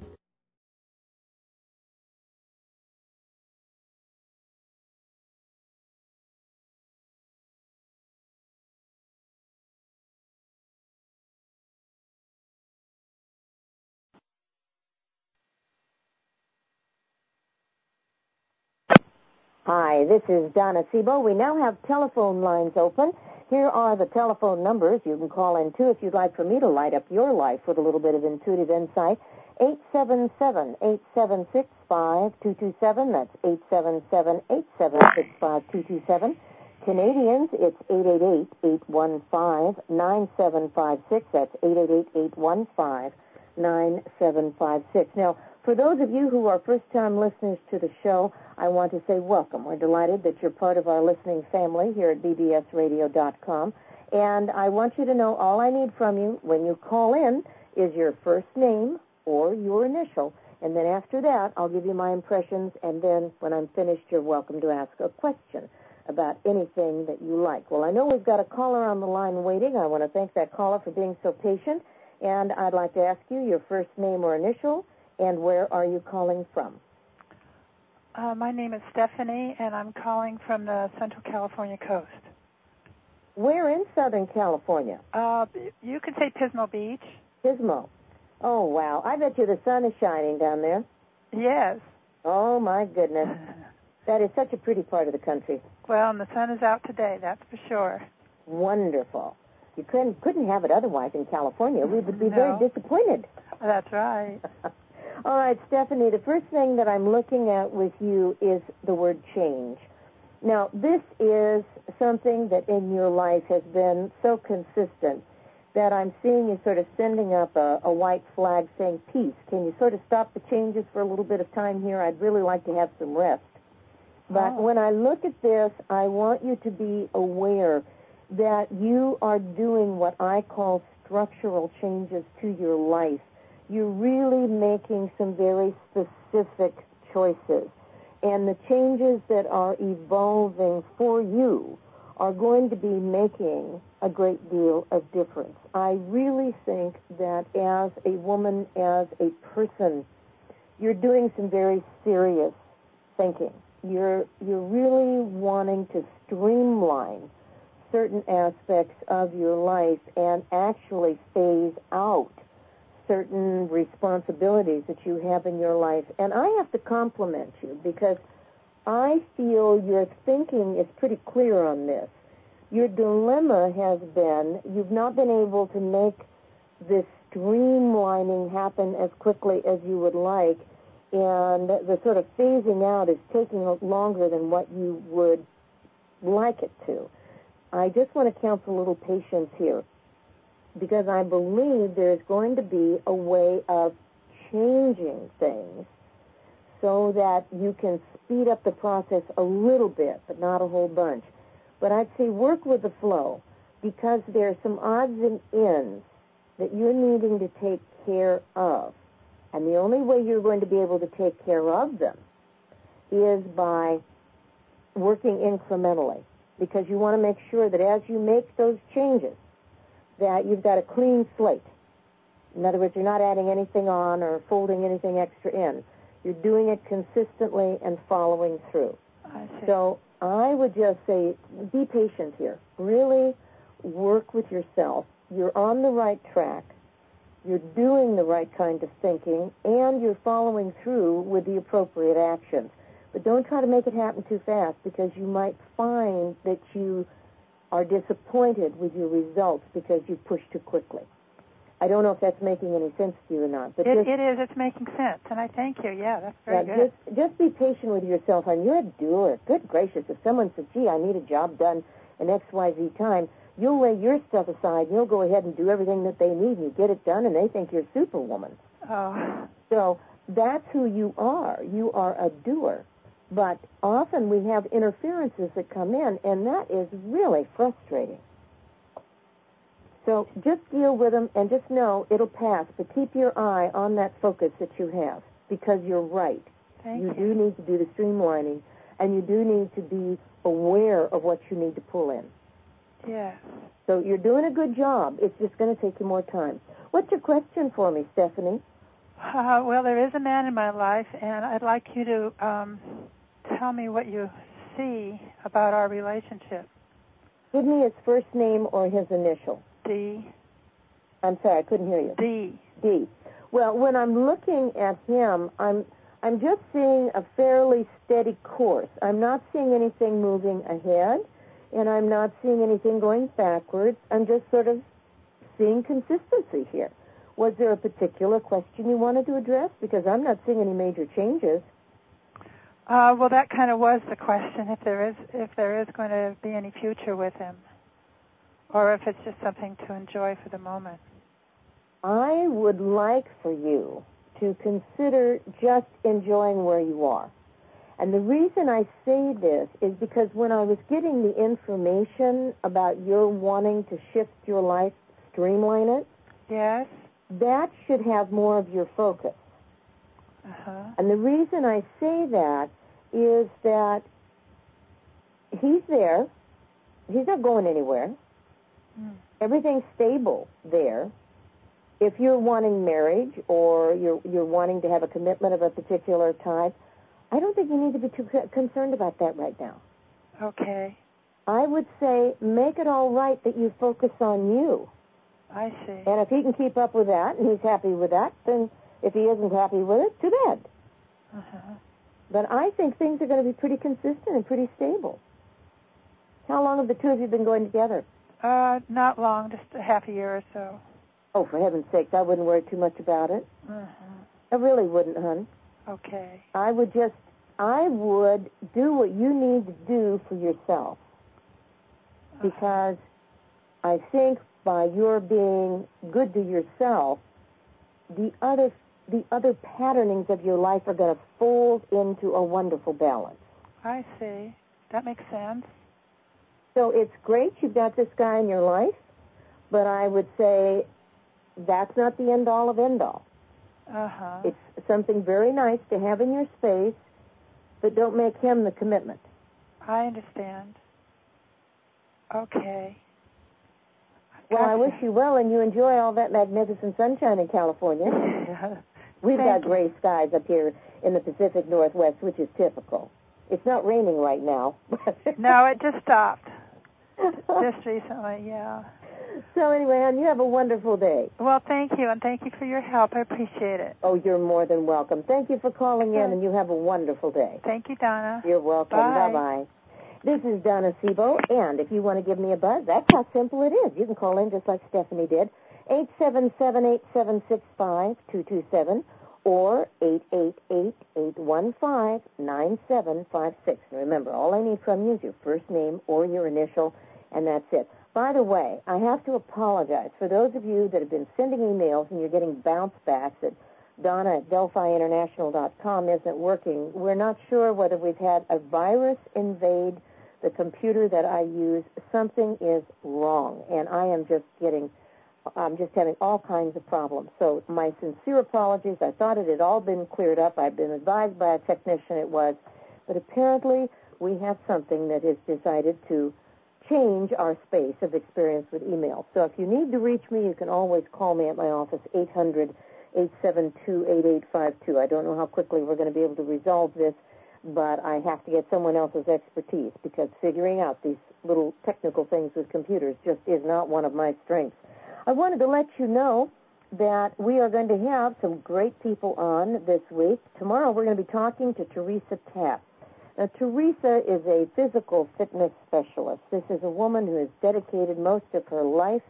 Hi, this is Donna Sebo. We now have telephone lines open. Here are the telephone numbers you can call in to if you'd like for me to light up your life with a little bit of intuitive insight. eight seven seven, eight seven six, five two two seven. That's eight seven seven, eight seven six, five two two seven. Canadians, it's eight eight eight, eight one five, nine seven five six. That's eight eight eight, eight one five, nine seven five six. Now, for those of you who are first-time listeners to the show, I want to say welcome. We're delighted that you're part of our listening family here at b b s radio dot com. And I want you to know all I need from you when you call in is your first name or your initial. And then after that, I'll give you my impressions. And then when I'm finished, you're welcome to ask a question about anything that you like. Well, I know we've got a caller on the line waiting. I want to thank that caller for being so patient. And I'd like to ask you your first name or initial, and where are you calling from? Uh, my name is Stephanie, and I'm calling from the Central California coast. Where in Southern California? Uh, you could say Pismo Beach. Pismo. Oh, wow. I bet you the sun is shining down there. Yes. Oh, my goodness. That is such a pretty part of the country. Well, and the sun is out today, that's for sure. Wonderful. You couldn't, couldn't have it otherwise in California. We would be No. very disappointed. That's right. All right, Stephanie, the first thing that I'm looking at with you is the word change. Now, this is something that in your life has been so consistent that I'm seeing you sort of sending up a, a white flag saying, peace. Can you sort of stop the changes for a little bit of time here? I'd really like to have some rest. But Oh. when I look at this, I want you to be aware that you are doing what I call structural changes to your life. You're really making some very specific choices. And the changes that are evolving for you are going to be making a great deal of difference. I really think that as a woman, as a person, you're doing some very serious thinking. You're, you're really wanting to streamline certain aspects of your life and actually phase out certain responsibilities that you have in your life. And I have to compliment you because I feel your thinking is pretty clear on this. Your dilemma has been you've not been able to make this streamlining happen as quickly as you would like, and the sort of phasing out is taking longer than what you would like it to. I just want to counsel a little patience here, because I believe there's going to be a way of changing things so that you can speed up the process a little bit, but not a whole bunch. But I'd say work with the flow, because there are some odds and ends that you're needing to take care of. And the only way you're going to be able to take care of them is by working incrementally, because you want to make sure that as you make those changes, that you've got a clean slate. In other words, you're not adding anything on or folding anything extra in. You're doing it consistently and following through. I see. So I would just say, be patient here. Really work with yourself. You're on the right track. You're doing the right kind of thinking, and you're following through with the appropriate actions. But don't try to make it happen too fast, because you might find that you are disappointed with your results because you pushed too quickly. I don't know if that's making any sense to you or not. But it, just, it is. It's making sense, and I thank you. Yeah, that's very yeah, good. Just, just be patient with yourself, and you're a doer. Good gracious, if someone says, gee, I need a job done in X Y Z time, you'll lay your stuff aside, and you'll go ahead and do everything that they need, and you get it done, and they think you're Superwoman. Oh. So that's who you are. You are a doer. But often we have interferences that come in, and that is really frustrating. So just deal with them and just know it'll pass, but keep your eye on that focus that you have, because you're right. Thank you. you. do need to do the streamlining, and you do need to be aware of what you need to pull in. Yes. So you're doing a good job. It's just going to take you more time. What's your question for me, Stephanie? Uh, well, there is a man in my life, and I'd like you to um, tell me what you see about our relationship. Give me his first name or his initial. D. I'm sorry, I couldn't hear you. D. D. Well, when I'm looking at him, I'm I'm just seeing a fairly steady course. I'm not seeing anything moving ahead, and I'm not seeing anything going backwards. I'm just sort of seeing consistency here. Was there a particular question you wanted to address? Because I'm not seeing any major changes. Uh, well, that kind of was the question, if there is if there is going to be any future with him, or if it's just something to enjoy for the moment. I would like for you to consider just enjoying where you are. And the reason I say this is because when I was getting the information about your wanting to shift your life, streamline it, Yes. that should have more of your focus. Uh-huh. And the reason I say that is that he's there. He's not going anywhere. Mm. Everything's stable there. If you're wanting marriage or you're you're wanting to have a commitment of a particular type, I don't think you need to be too concerned about that right now. Okay. I would say make it all right that you focus on you. I see. And if he can keep up with that and he's happy with that, then if he isn't happy with it, too bad. Uh-huh. But I think things are going to be pretty consistent and pretty stable. How long have the two of you been going together? Uh, not long, just a half a year or so. Oh, for heaven's sakes, I wouldn't worry too much about it. Uh-huh. I really wouldn't, hon. Okay. I would just, I would do what you need to do for yourself. Uh-huh. Because I think by your being good to yourself, the other the other patternings of your life are going to fold into a wonderful balance. I see. That makes sense. So it's great you've got this guy in your life, but I would say that's not the end-all of end-all. Uh-huh. It's something very nice to have in your space, but don't make him the commitment. I understand. Okay. Well, I wish you well, and you enjoy all that magnificent sunshine in California. We've Thank got gray skies up here in the Pacific Northwest, which is typical. It's not raining right now. No, it just stopped. Just recently, yeah. So anyway, Ann, you have a wonderful day. Well, thank you, and thank you for your help. I appreciate it. Oh, you're more than welcome. Thank you for calling in, and you have a wonderful day. Thank you, Donna. You're welcome. Bye. Bye-bye. This is Donna Sebo, and if you want to give me a buzz, that's how simple it is. You can call in just like Stephanie did, eight seven seven, eight seven six five, two two seven or eight eight eight, eight one five, nine seven five six. Remember, all I need from you is your first name or your initial, and that's it. By the way, I have to apologize for those of you that have been sending emails and you're getting bounce backs that Donna at Delphi International dot com isn't working. We're not sure whether we've had a virus invade the computer that I use. Something is wrong, and I am just getting, I'm just having all kinds of problems. So my sincere apologies. I thought it had all been cleared up. I've been advised by a technician it was, but apparently we have something that has decided to change our space of experience with email. So if you need to reach me, you can always call me at my office, eight hundred, eight seven two, eight eight five two. I don't know how quickly we're going to be able to resolve this, but I have to get someone else's expertise because figuring out these little technical things with computers just is not one of my strengths. I wanted to let you know that we are going to have some great people on this week. Tomorrow we're going to be talking to Teresa Tapp. Now, Teresa is a physical fitness specialist. This is a woman who has dedicated most of her life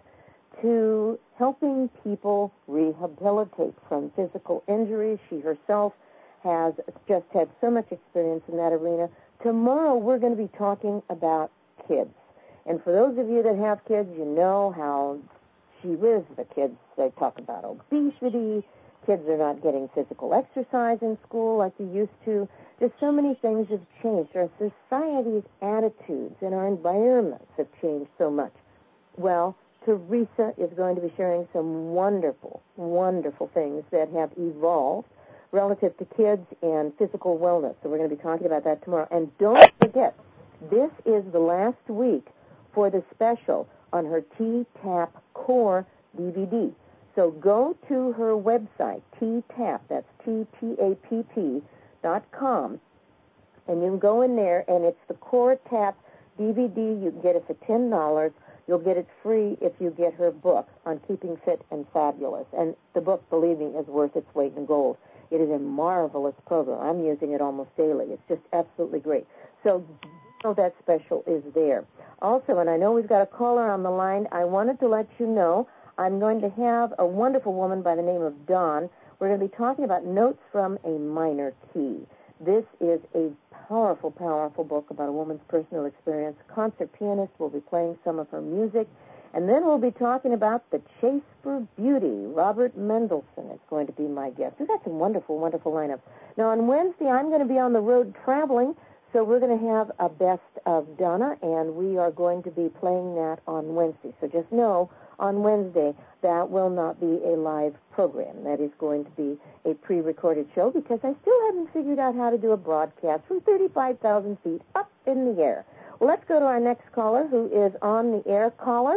to helping people rehabilitate from physical injuries. She herself has just had so much experience in that arena. Tomorrow we're going to be talking about kids. And for those of you that have kids, you know how she whiz the kids. They talk about obesity. Kids are not getting physical exercise in school like they used to. There's so many things have changed. Our society's attitudes and our environments have changed so much. Well, Teresa is going to be sharing some wonderful, wonderful things that have evolved relative to kids and physical wellness. So we're going to be talking about that tomorrow. And don't forget, this is the last week for the special on her T-TAP Core D V D. So go to her website, T-TAP, that's T T A P P, dot com, and you can go in there, and it's the Core Tap D V D. You can get it for ten dollars. You'll get it free if you get her book on keeping fit and fabulous. And the book, believe me, is worth its weight in gold. It is a marvelous program. I'm using it almost daily. It's just absolutely great. So know that special is there. Also, and I know we've got a caller on the line, I wanted to let you know I'm going to have a wonderful woman by the name of Dawn. We're going to be talking about Notes from a Minor Key. This is a powerful, powerful book about a woman's personal experience. Concert pianist will be playing some of her music. And then we'll be talking about The Chase for Beauty. Robert Mendelsohn is going to be my guest. We've got some wonderful, wonderful lineups. Now, on Wednesday, I'm going to be on the road traveling, so we're going to have a Best of Donna, and we are going to be playing that on Wednesday. So just know, on Wednesday, that will not be a live program. That is going to be a pre-recorded show because I still haven't figured out how to do a broadcast from thirty-five thousand feet up in the air. Well, let's go to our next caller, who is on the air. Caller?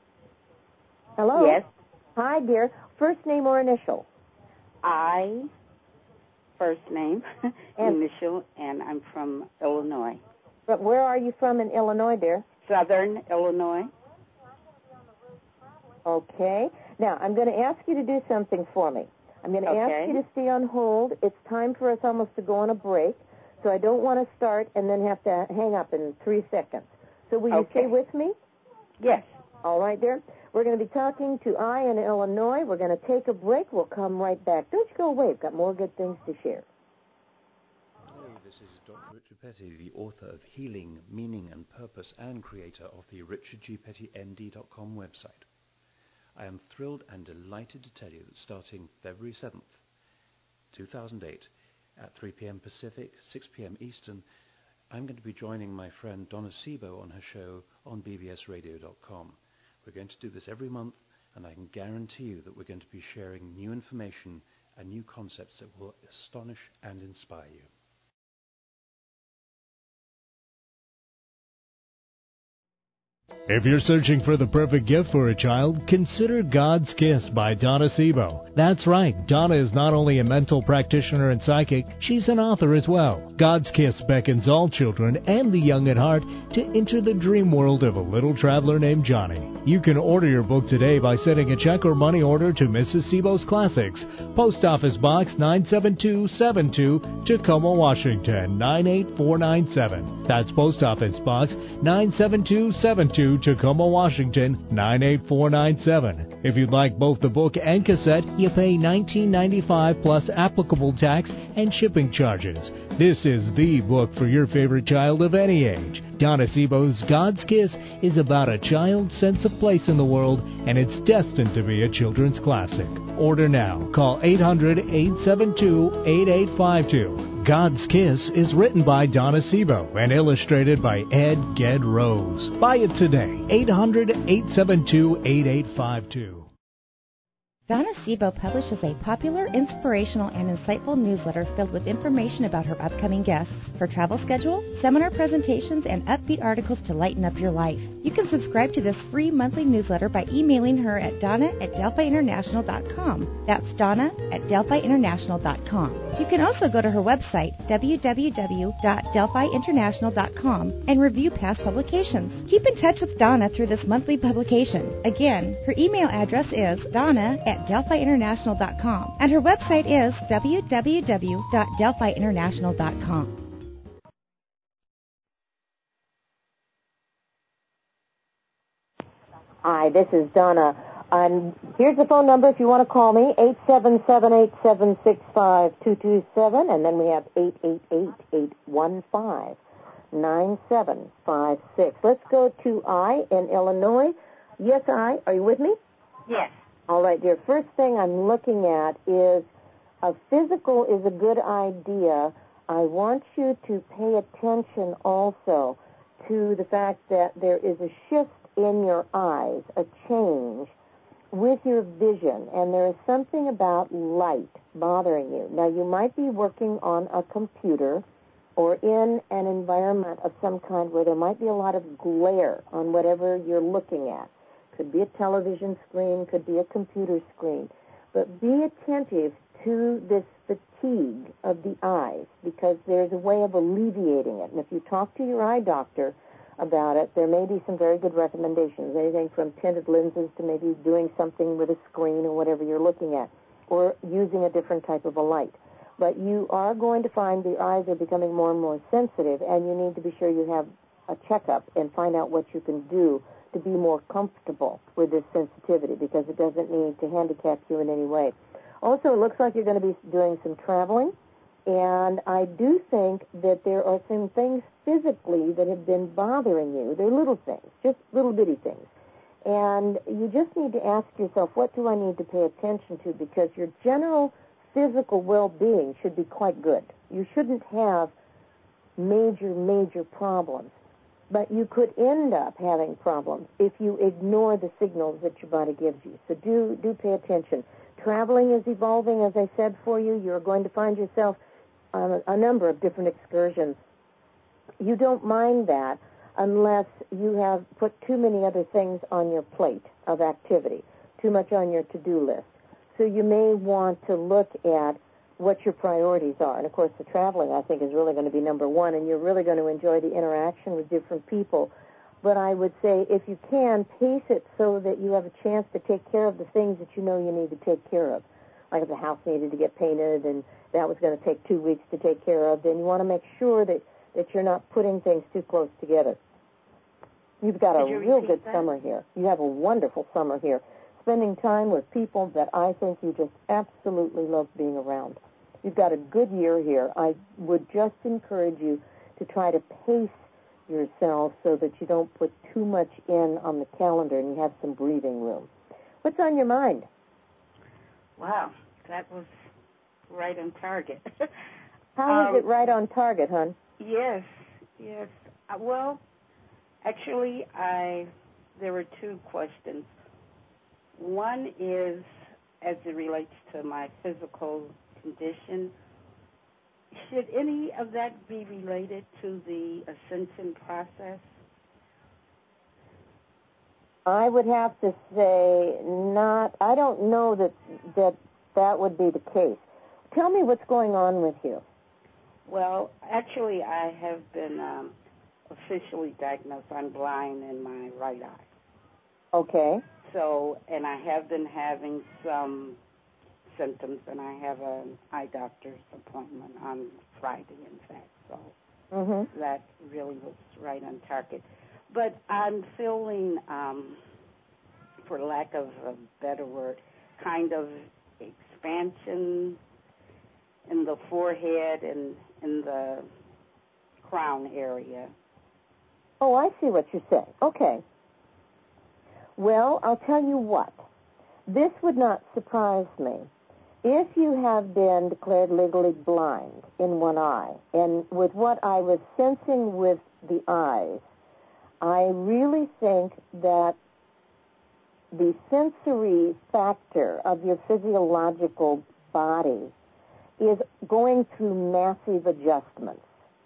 Hello? Yes. Hi, dear. First name or initial? I. first name, And- initial, and I'm from Illinois. But where are you from in Illinois, dear? Southern Illinois. Okay. Now, I'm going to ask you to do something for me. I'm going to Okay. ask you to stay on hold. It's time for us almost to go on a break, so I don't want to start and then have to hang up in three seconds. So will you Okay. stay with me? Yes. All right, dear. We're going to be talking to I in Illinois. We're going to take a break. We'll come right back. Don't you go away. We've got more good things to share. Hello, this is Doctor Richard Petty, the author of Healing, Meaning and Purpose and creator of the richard g petty m d dot com website. I am thrilled and delighted to tell you that starting February seventh, two thousand eight, at three p.m. Pacific, six p.m. Eastern, I'm going to be joining my friend Donna Sebo on her show on b b s radio dot com. We're going to do this every month, and I can guarantee you that we're going to be sharing new information and new concepts that will astonish and inspire you. If you're searching for the perfect gift for a child, consider God's Kiss by Donna Sebo. That's right, Donna is not only a mental practitioner and psychic, she's an author as well. God's Kiss beckons all children and the young at heart to enter the dream world of a little traveler named Johnny. You can order your book today by sending a check or money order to Missus Sebo's Classics, Post Office Box nine seven two seven two, Tacoma, Washington nine eight four nine seven. That's Post Office Box nine seven two seven two, Tacoma, Washington nine eight four nine seven. If you'd like both the book and cassette, you pay nineteen ninety-five plus applicable tax and shipping charges. This is the book for your favorite child of any age. Donna Sebo's God's Kiss is about a child's sense of place in the world, and it's destined to be a children's classic. Order now. Call eight hundred, eight seven two, eight eight five two. God's Kiss is written by Donna Sebo and illustrated by Ed Ged Rose. Buy it today. eight hundred, eight seven two, eight eight five two. Donna Sebo publishes a popular, inspirational, and insightful newsletter filled with information about her upcoming guests, her travel schedule, seminar presentations, and upbeat articles to lighten up your life. You can subscribe to this free monthly newsletter by emailing her at donna at delphi international dot com. That's Donna at delphi international dot com. You can also go to her website, w w w dot delphi international dot com, and review past publications. Keep in touch with Donna through this monthly publication. Again, her email address is donna at delphi international dot com, and her website is w w w dot delphi international dot com. Hi, this is Donna. Um, here's the phone number if you want to call me, eight seven seven, eight seven six, five two two seven, and then we have eight eight eight, eight one five, nine seven five six. Let's go to I in Illinois. Yes, I. Are you with me? Yes. All right, dear. First thing I'm looking at is a physical is a good idea. I want you to pay attention also to the fact that there is a shift in your eyes, a change with your vision, and there is something about light bothering you. Now, you might be working on a computer or in an environment of some kind where there might be a lot of glare on whatever you're looking at. Could be a television screen, could be a computer screen. But be attentive to this fatigue of the eyes, because there's a way of alleviating it. And if you talk to your eye doctor about it, there may be some very good recommendations, anything from tinted lenses to maybe doing something with a screen or whatever you're looking at, or using a different type of a light. But you are going to find the eyes are becoming more and more sensitive, and you need to be sure you have a checkup and find out what you can do to be more comfortable with this sensitivity, because it doesn't need to handicap you in any way. Also, it looks like you're going to be doing some traveling, and I do think that there are some things physically that have been bothering you. They're little things, just little bitty things. And you just need to ask yourself, what do I need to pay attention to? Because your general physical well-being should be quite good. You shouldn't have major, major problems. But you could end up having problems if you ignore the signals that your body gives you. So do, do pay attention. Traveling is evolving, as I said, for you. You're going to find yourself on a, a number of different excursions. You don't mind that unless you have put too many other things on your plate of activity, too much on your to-do list. So you may want to look at what your priorities are. And, of course, the traveling, I think, is really going to be number one, and you're really going to enjoy the interaction with different people. But I would say if you can, pace it so that you have a chance to take care of the things that you know you need to take care of. Like if the house needed to get painted and that was going to take two weeks to take care of, then you want to make sure that, that you're not putting things too close together. You've got a real good that? summer here. You have a wonderful summer here, spending time with people that I think you just absolutely love being around. You've got a good year here. I would just encourage you to try to pace yourself so that you don't put too much in on the calendar and you have some breathing room. What's on your mind? Wow, that was right on target. How um, is it right on target, hon? Yes, yes. Uh, well, actually, I there were two questions. One is as it relates to my physical condition. Should any of that be related to the ascension process? I would have to say not. I don't know that that that would be the case. Tell me what's going on with you. Well, actually, I have been um, officially diagnosed. I'm blind in my right eye. Okay. So, and I have been having some symptoms, and I have an eye doctor's appointment on Friday, in fact. So mm-hmm. that really was right on target. But I'm feeling, um, for lack of a better word, kind of expansion in the forehead and in the crown area. Oh, I see what you're saying. Okay. Well, I'll tell you what. This would not surprise me. If you have been declared legally blind in one eye, and with what I was sensing with the eyes, I really think that the sensory factor of your physiological body is going through massive adjustments.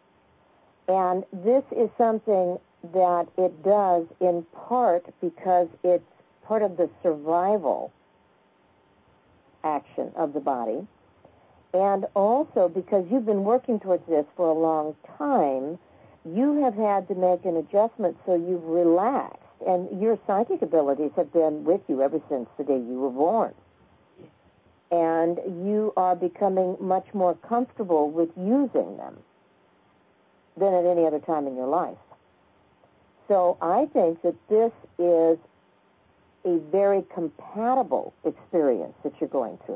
And this is something that it does in part because it's part of the survival action of the body, and also because you've been working towards this for a long time, you have had to make an adjustment so you've relaxed, and your psychic abilities have been with you ever since the day you were born. And you are becoming much more comfortable with using them than at any other time in your life. So I think that this is a very compatible experience that you're going through.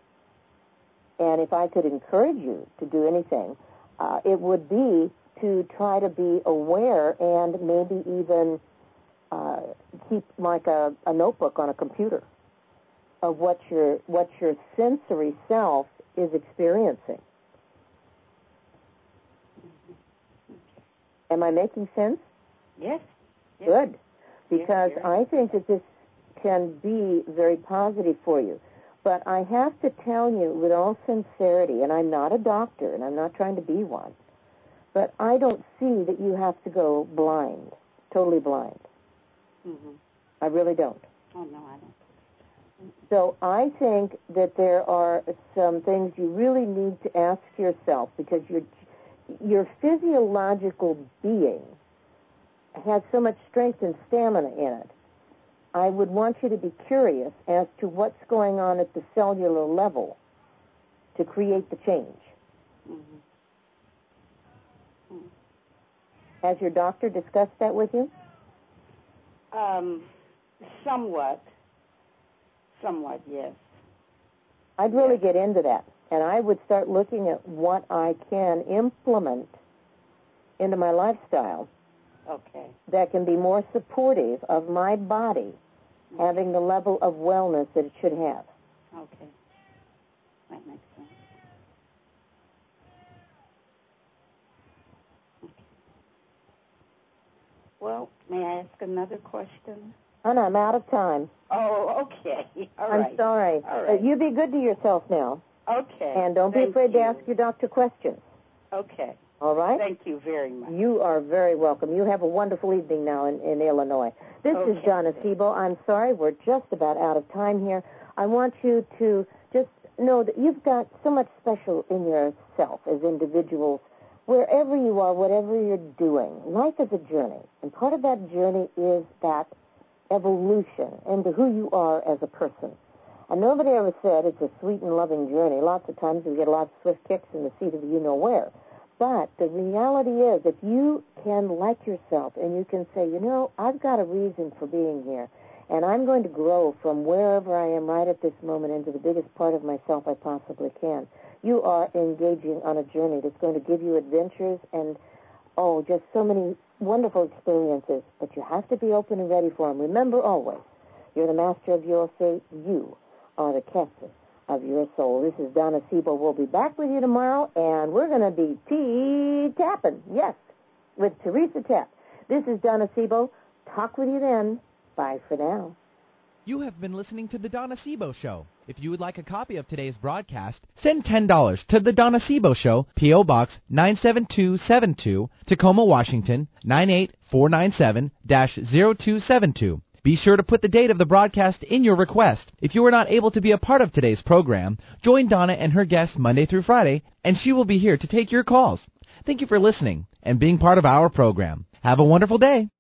And if I could encourage you to do anything, uh, it would be to try to be aware and maybe even uh, keep like a, a notebook on a computer of what your what your sensory self is experiencing. Am I making sense? Yes. yes. Good. Because yes, I think that this can be very positive for you. But I have to tell you with all sincerity, and I'm not a doctor, and I'm not trying to be one, but I don't see that you have to go blind, totally blind. Mm-hmm. I really don't. Oh, no, I don't. So I think that there are some things you really need to ask yourself, because your your physiological being has so much strength and stamina in it. I would want you to be curious as to what's going on at the cellular level to create the change. Mm-hmm. Mm-hmm. Has your doctor discussed that with you? Um, somewhat. Somewhat, yes. I'd really yes. get into that, and I would start looking at what I can implement into my lifestyle okay. that can be more supportive of my body mm-hmm. having the level of wellness that it should have. Okay. That makes sense. Okay. Well, may I ask another question? And I'm out of time. Oh, okay. All I'm right. sorry. All right. Uh, you be good to yourself now. Okay. And don't Thank be afraid you. to ask your doctor questions. Okay. All right? Thank you very much. You are very welcome. You have a wonderful evening now in, in Illinois. This okay. is Donna Sebo. I'm sorry, we're just about out of time here. I want you to just know that you've got so much special in yourself as individuals. Wherever you are, whatever you're doing, life is a journey. And part of that journey is that evolution into who you are as a person. And nobody ever said it's a sweet and loving journey. Lots of times we get lots of swift kicks in the seat of you-know-where. But the reality is, if you can like yourself and you can say, you know, I've got a reason for being here, and I'm going to grow from wherever I am right at this moment into the biggest part of myself I possibly can, you are engaging on a journey that's going to give you adventures and, oh, just so many wonderful experiences. But you have to be open and ready for them. Remember always, you're the master of your fate. You are the captain of your soul. This is Donna Siebel. We'll be back with you tomorrow, and we're going to be tea-tapping, yes, with Teresa Tapp. This is Donna Siebel. Talk with you then. Bye for now. You have been listening to The Donna Siebel Show. If you would like a copy of today's broadcast, send ten dollars to The Donna Siebel Show, P O. Box nine seven two seven two, Tacoma, Washington, nine eight four nine seven dash zero two seven two. Be sure to put the date of the broadcast in your request. If you were not able to be a part of today's program, join Donna and her guests Monday through Friday, and she will be here to take your calls. Thank you for listening and being part of our program. Have a wonderful day.